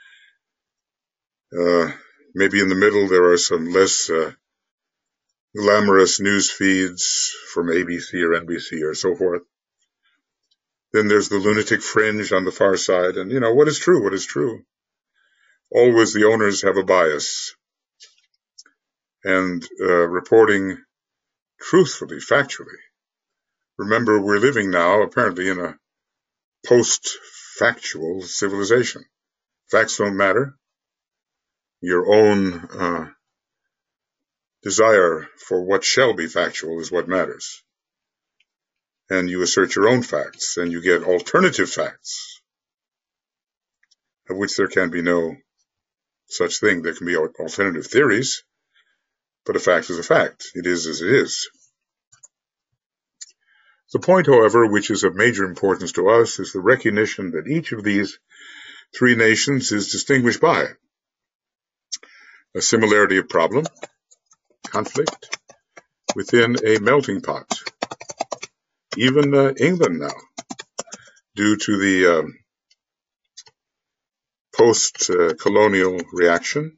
Maybe in the middle there are some less glamorous news feeds from ABC or NBC or so forth. Then there's the lunatic fringe on the far side. And, what is true? What is true? Always the owners have a bias. And reporting truthfully, factually. Remember, we're living now, apparently, in a post-factual civilization. Facts don't matter. Your own desire for what shall be factual is what matters. And you assert your own facts, and you get alternative facts, of which there can be no such thing. There can be alternative theories, but a fact is a fact. It is as it is. The point, however, which is of major importance to us, is the recognition that each of these three nations is distinguished by a similarity of problem, conflict, within a melting pot. Even England now, due to the post-colonial reaction,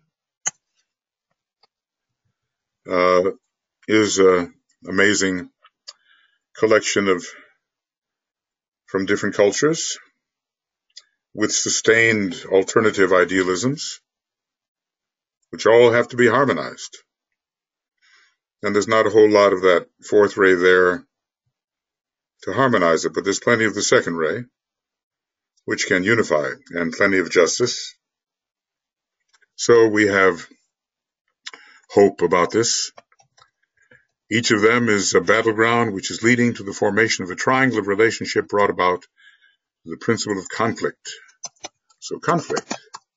is an amazing collection from different cultures with sustained alternative idealisms, which all have to be harmonized. And there's not a whole lot of that fourth ray there to harmonize it, but there's plenty of the second ray, which can unify, and plenty of justice. So we have hope about this. Each of them is a battleground which is leading to the formation of a triangle of relationship brought about the principle of conflict. So conflict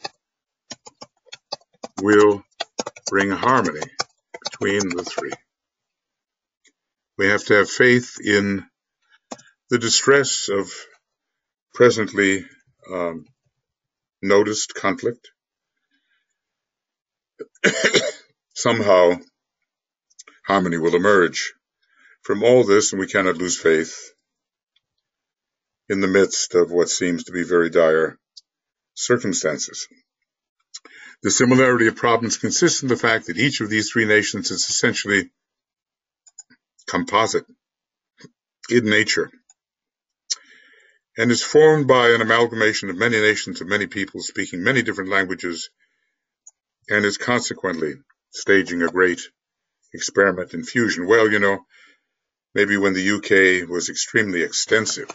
will bring harmony between the three. We have to have faith in the distress of presently noticed conflict. Somehow harmony will emerge from all this, and we cannot lose faith in the midst of what seems to be very dire circumstances. The similarity of problems consists in the fact that each of these three nations is essentially composite in nature and is formed by an amalgamation of many nations, of many people speaking many different languages, and is consequently staging a great experiment in fusion. Well, maybe when the UK was extremely extensive,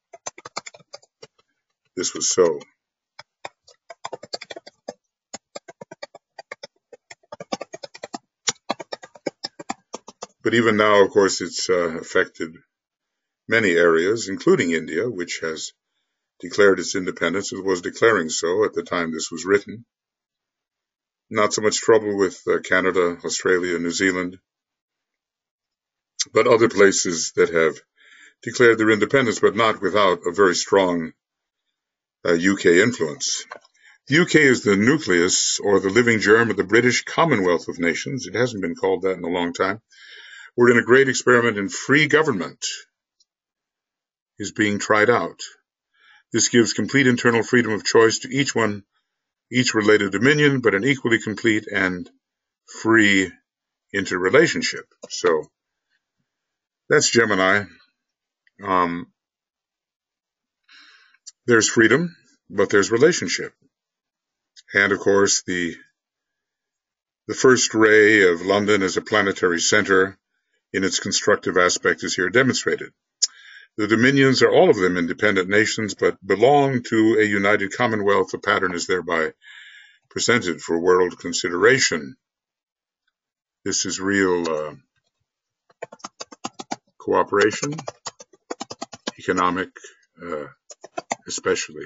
this was so. But even now, of course, it's affected many areas, including India, which has declared its independence. It was declaring so at the time this was written. Not so much trouble with Canada, Australia, New Zealand, but other places that have declared their independence, but not without a very strong UK influence. The UK is the nucleus or the living germ of the British Commonwealth of Nations. It hasn't been called that in a long time. We're in a great experiment in free government is being tried out. This gives complete internal freedom of choice to each related dominion, but an equally complete and free interrelationship. So that's Gemini. There's freedom, but there's relationship. And of course, the first ray of London as a planetary center in its constructive aspect is here demonstrated. The dominions are all of them independent nations, but belong to a united commonwealth. The pattern is thereby presented for world consideration. This is real cooperation, economic especially.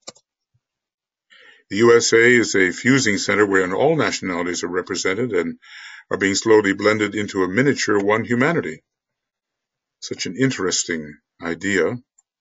The USA is a fusing center wherein all nationalities are represented and are being slowly blended into a miniature one humanity. Such an interesting idea.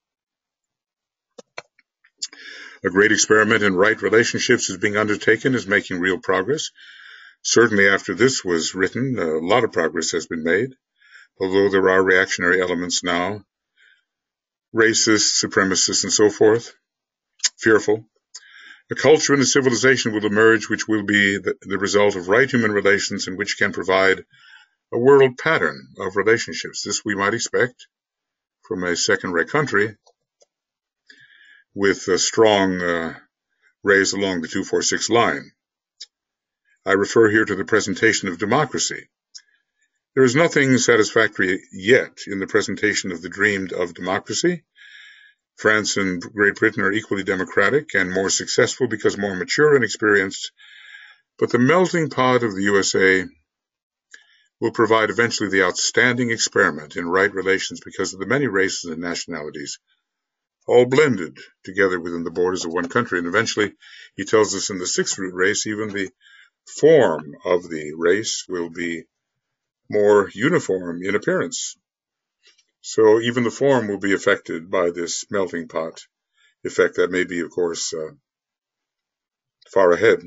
A great experiment in right relationships is being undertaken, is making real progress. Certainly after this was written, a lot of progress has been made, although there are reactionary elements now, racists, supremacists, and so forth, fearful. A culture and a civilization will emerge which will be the result of right human relations and which can provide a world pattern of relationships. This we might expect from a second-rate country with strong rays along the 246 line. I refer here to the presentation of democracy. There is nothing satisfactory yet in the presentation of the dreamed of democracy. France and Great Britain are equally democratic and more successful because more mature and experienced, But the melting pot of the USA will provide eventually the outstanding experiment in right relations because of the many races and nationalities, all blended together within the borders of one country. And eventually, he tells us in the sixth root race, even the form of the race will be more uniform in appearance. So even the form will be affected by this melting pot effect that may be, of course, far ahead.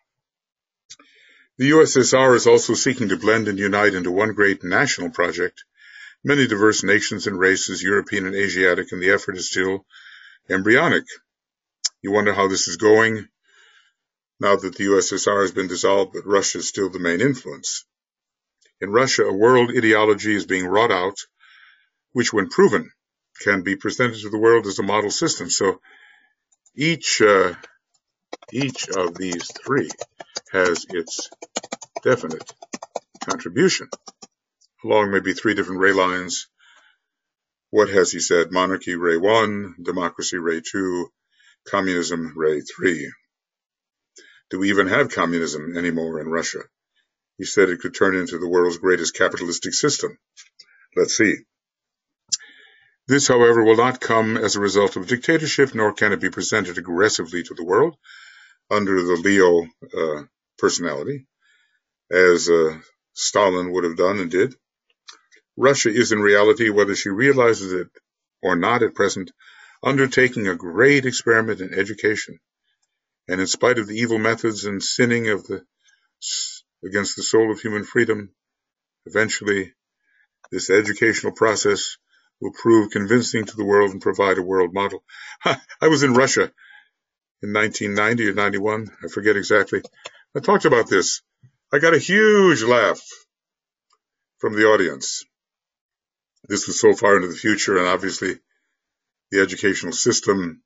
The USSR is also seeking to blend and unite into one great national project, many diverse nations and races, European and Asiatic, and the effort is still embryonic. You wonder how this is going now that the USSR has been dissolved, but Russia is still the main influence. In Russia, a world ideology is being wrought out, which, when proven, can be presented to the world as a model system. So each of these three has its definite contribution. Along maybe three different ray lines. What has he said? Monarchy, ray 1, democracy, ray 2, communism, ray 3. Do we even have communism anymore in Russia? He said it could turn into the world's greatest capitalistic system. Let's see. This, however, will not come as a result of dictatorship, nor can it be presented aggressively to the world under the Leo personality, as Stalin would have done and did. Russia is in reality, whether she realizes it or not at present, undertaking a great experiment in education. And in spite of the evil methods and sinning of against the soul of human freedom, eventually this educational process will prove convincing to the world and provide a world model. I was in Russia in 1990 or 91, I forget exactly. I talked about this. I got a huge laugh from the audience. This was so far into the future, and obviously the educational system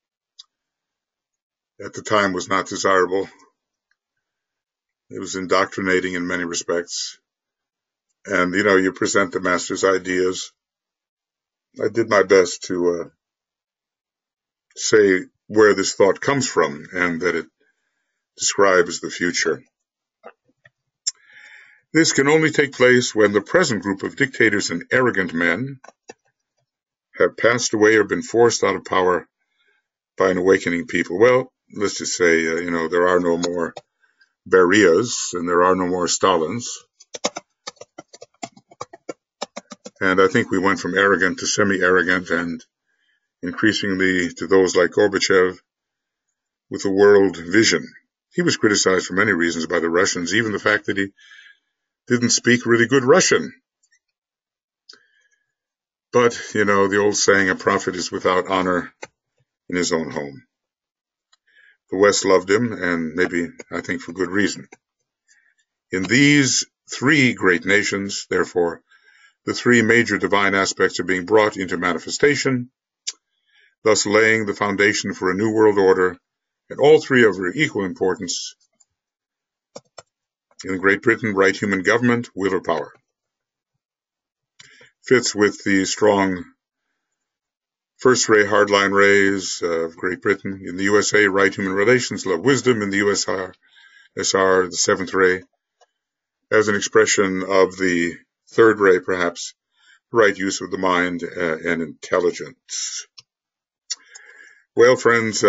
at the time was not desirable. It was indoctrinating in many respects. And, you present the master's ideas. I did my best to say where this thought comes from and that it describes the future. This can only take place when the present group of dictators and arrogant men have passed away or been forced out of power by an awakening people. Well, let's just say, there are no more Berias and there are no more Stalins. And I think we went from arrogant to semi-arrogant and increasingly to those like Gorbachev with a world vision. He was criticized for many reasons by the Russians, even the fact that he didn't speak really good Russian. But, the old saying, a prophet is without honor in his own home. The West loved him, and maybe, I think, for good reason. In these three great nations, therefore, the three major divine aspects are being brought into manifestation, thus laying the foundation for a new world order, and all three are of equal importance. In Great Britain, right human government, will or power. Fits with the strong first ray, hardline rays of Great Britain. In the USA, right human relations, love, wisdom. In the USSR, the seventh ray, as an expression of the third ray, perhaps, right use of the mind and intelligence. Well, friends,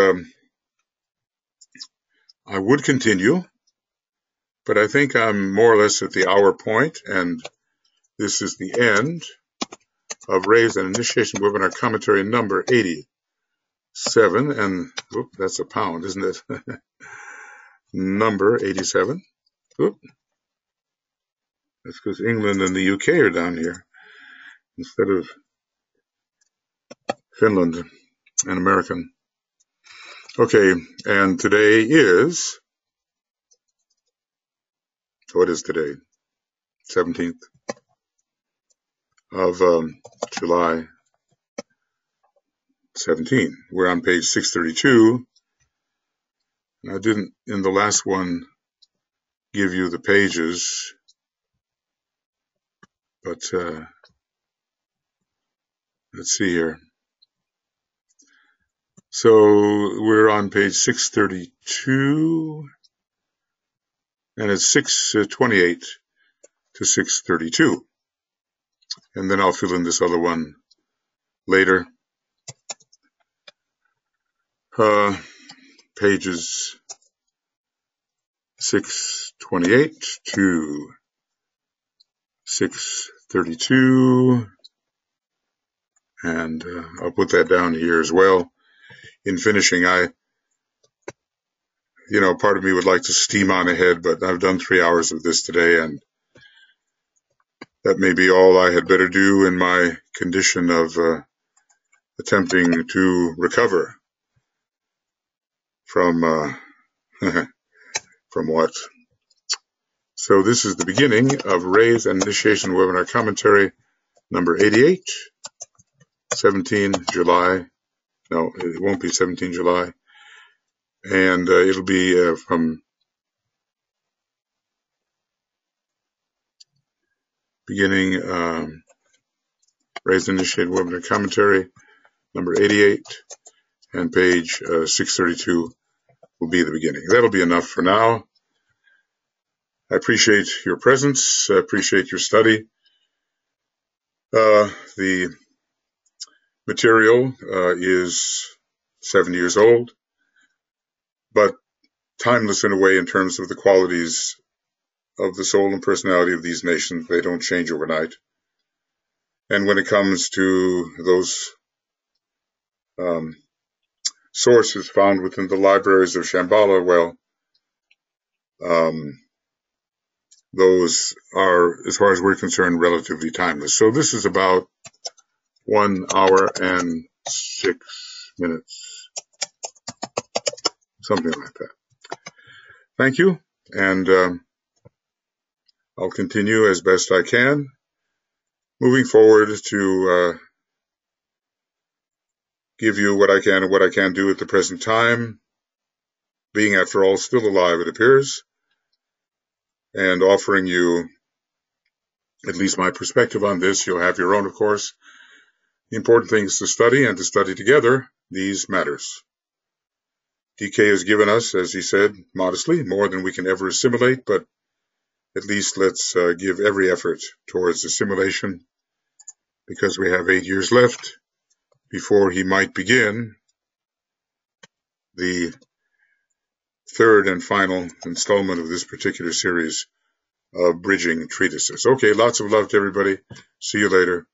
I would continue, but I think I'm more or less at the hour point, and this is the end of Rays and Initiation Webinar Commentary number 87, and that's a pound, isn't it? Number 87. That's because England and the UK are down here instead of Finland and American. Okay, and today is, what is today? 17th of July 17. We're on page 632. I didn't, in the last one, give you the pages, but let's see here. So we're on page 632. and it's 6:28 to 6:32. And then I'll fill in this other one later. Pages 6:28 to 6:32, and I'll put that down here as well. In finishing, part of me would like to steam on ahead, but I've done 3 hours of this today, and that may be all I had better do in my condition of attempting to recover from from what? So this is the beginning of Ray's Initiation Webinar Commentary number 88, 17 July. No, it won't be 17 July. And it'll be from beginning Ray's Initiated Webinar Commentary number 88, and page 632 will be the beginning. That'll be enough for now. I appreciate your presence. I appreciate your study. The material is 7 years old, but timeless in a way in terms of the qualities of the soul and personality of these nations. They don't change overnight. And when it comes to those sources found within the libraries of Shambhala, well, those are, as far as we're concerned, relatively timeless. So this is about 1 hour and 6 minutes, something like that. Thank you, and I'll continue as best I can, moving forward to give you what I can and what I can do at the present time, being, after all, still alive, it appears, and offering you at least my perspective on this. You'll have your own, of course. The important thing is to study, and to study together these matters. DK has given us, as he said, modestly, more than we can ever assimilate, but at least let's give every effort towards assimilation, because we have 8 years left before he might begin the third and final installment of this particular series of bridging treatises. Okay, lots of love to everybody. See you later.